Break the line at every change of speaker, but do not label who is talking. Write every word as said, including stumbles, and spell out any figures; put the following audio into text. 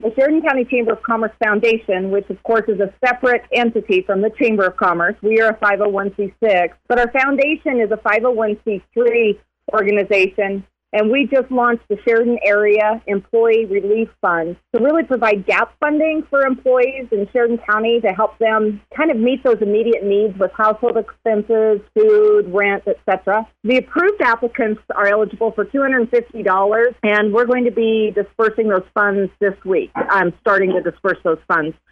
The Sheridan County Chamber of Commerce Foundation, which of course is a separate entity from the Chamber of Commerce. We are a five oh one c six, but our foundation is a five oh one c three organization. And we just launched the Sheridan Area Employee Relief Fund to really provide gap funding for employees in Sheridan County to help them kind of meet those immediate needs with household expenses, food, rent, et cetera. The approved applicants are eligible for two hundred fifty dollars, and we're going to be dispersing those funds this week. I'm starting to disperse those funds.